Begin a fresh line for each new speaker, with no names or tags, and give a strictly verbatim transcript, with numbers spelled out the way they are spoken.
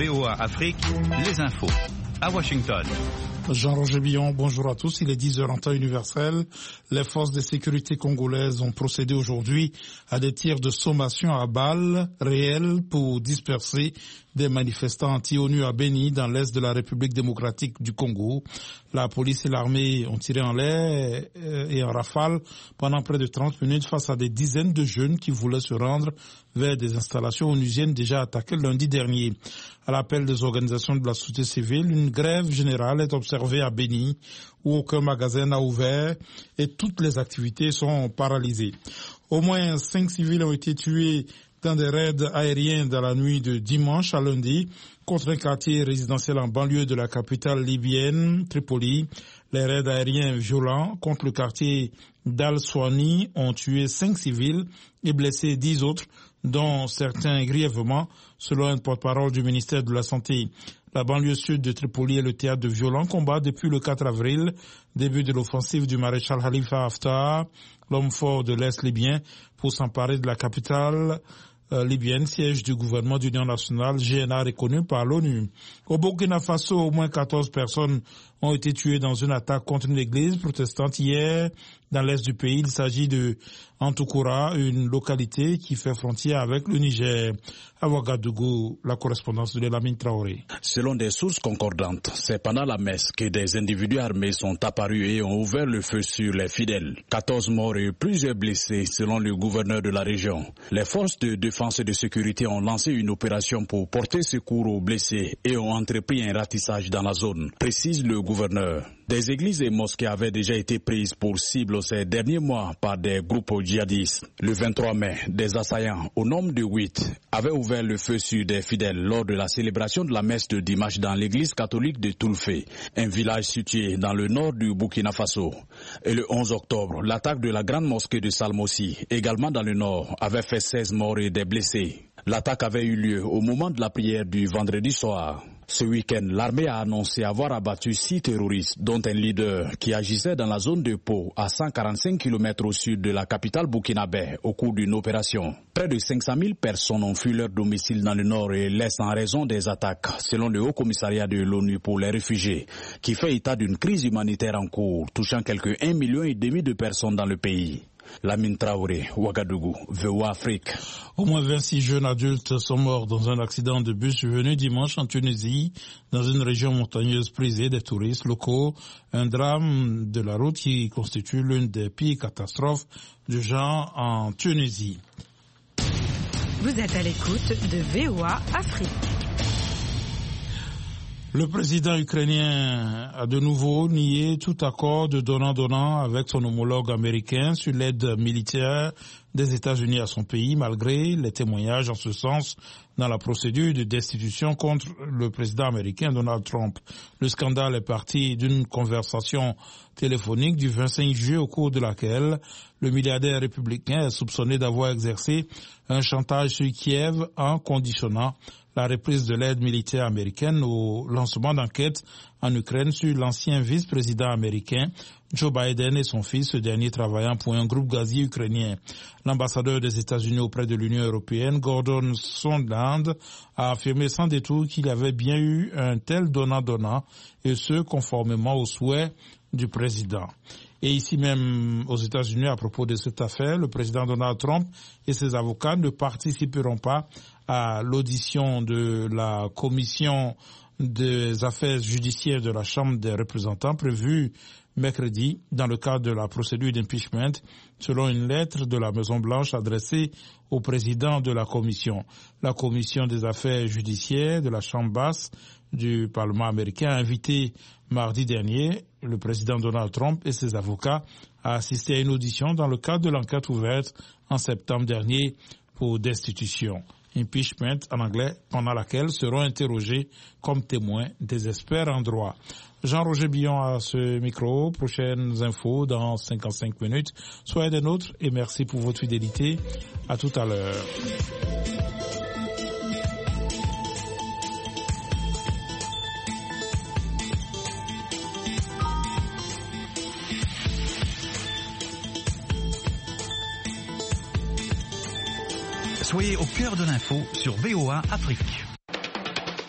V O A Afrique, les infos. À Washington.
Jean-Roger Billon, bonjour à tous. Il est dix heures en temps universel. Les forces de sécurité congolaises ont procédé aujourd'hui à des tirs de sommation à balles réelles pour disperser des manifestants anti-ONU à Beni, dans l'est de la République démocratique du Congo. La police et l'armée ont tiré en l'air et en rafale pendant près de trente minutes face à des dizaines de jeunes qui voulaient se rendre vers des installations onusiennes déjà attaquées lundi dernier. À l'appel des organisations de la société civile, une grève générale est observée à Beni, où aucun magasin n'a ouvert et toutes les activités sont paralysées. Au moins cinq civils ont été tués dans des raids aériens dans la nuit de dimanche à lundi contre un quartier résidentiel en banlieue de la capitale libyenne, Tripoli. Les raids aériens violents contre le quartier d'Al-Swani ont tué cinq civils et blessé dix autres, dont certains grièvement, selon un porte-parole du ministère de la Santé. La banlieue sud de Tripoli est le théâtre de violents combats depuis le quatre avril, début de l'offensive du maréchal Khalifa Haftar, l'homme fort de l'Est libyen, pour s'emparer de la capitale euh, libyenne, siège du gouvernement d'union nationale, G N A reconnu par l'ONU. Au Burkina Faso, au moins quatorze personnes ont été tuées dans une attaque contre une église protestante hier dans l'est du pays. Il s'agit de Antoukoura, une localité qui fait frontière avec le Niger. À Ouagadougou, la correspondance de Lamine Traoré.
Selon des sources concordantes, c'est pendant la messe que des individus armés sont apparus et ont ouvert le feu sur les fidèles. quatorze morts et plusieurs blessés selon le gouverneur de la région. Les forces de défense et de sécurité ont lancé une opération pour porter secours aux blessés et ont entrepris un ratissage dans la zone, précise le gouverneur. Des églises et mosquées avaient déjà été prises pour cible ces derniers mois par des groupes djihadistes. Le vingt-trois mai, des assaillants, au nombre de huit, avaient ouvert le feu sur des fidèles lors de la célébration de la messe de dimanche dans l'église catholique de Toulfé, un village situé dans le nord du Burkina Faso. Et le onze octobre, l'attaque de la grande mosquée de Salmossi, également dans le nord, avait fait seize morts et des blessés. L'attaque avait eu lieu au moment de la prière du vendredi soir. Ce week-end, l'armée a annoncé avoir abattu six terroristes, dont un leader qui agissait dans la zone de Pau, à cent quarante-cinq kilomètres au sud de la capitale burkinabé, au cours d'une opération. Près de cinq cent mille personnes ont fui leur domicile dans le nord et l'est en raison des attaques, selon le Haut Commissariat de l'ONU pour les réfugiés, qui fait état d'une crise humanitaire en cours, touchant quelque un million et demi de personnes dans le pays. Lamine Traoré, Ouagadougou, V O A Afrique.
Au moins vingt-six jeunes adultes sont morts dans un accident de bus survenu dimanche en Tunisie, dans une région montagneuse prisée des touristes locaux. Un drame de la route qui constitue l'une des pires catastrophes du genre en Tunisie.
Vous êtes à l'écoute de V O A Afrique.
Le président ukrainien a de nouveau nié tout accord de donnant-donnant avec son homologue américain sur l'aide militaire des États-Unis à son pays, malgré les témoignages en ce sens dans la procédure de destitution contre le président américain Donald Trump. Le scandale est parti d'une conversation téléphonique du vingt-cinq juillet au cours de laquelle le milliardaire républicain est soupçonné d'avoir exercé un chantage sur Kiev en conditionnant la reprise de l'aide militaire américaine au lancement d'enquêtes en Ukraine sur l'ancien vice-président américain Joe Biden et son fils, ce dernier travaillant pour un groupe gazier ukrainien. L'ambassadeur des États-Unis auprès de l'Union européenne, Gordon Sondland, a affirmé sans détour qu'il y avait bien eu un tel donnant-donnant, et ce, conformément aux souhaits du président. Et ici même aux États-Unis, à propos de cette affaire, le président Donald Trump et ses avocats ne participeront pas à l'audition de la commission des affaires judiciaires de la Chambre des représentants prévue mercredi dans le cadre de la procédure d'impeachment, selon une lettre de la Maison-Blanche adressée au président de la commission. La commission des affaires judiciaires de la Chambre basse du Parlement américain a invité mardi dernier le président Donald Trump et ses avocats à assister à une audition dans le cadre de l'enquête ouverte en septembre dernier pour destitution. Impeachment en anglais, pendant laquelle seront interrogés comme témoins des experts en droit. Jean-Roger Billon à ce micro. Prochaines infos dans cinquante-cinq minutes. Soyez des nôtres et merci pour votre fidélité. À tout à l'heure.
Soyez au cœur de l'info sur V O A Afrique.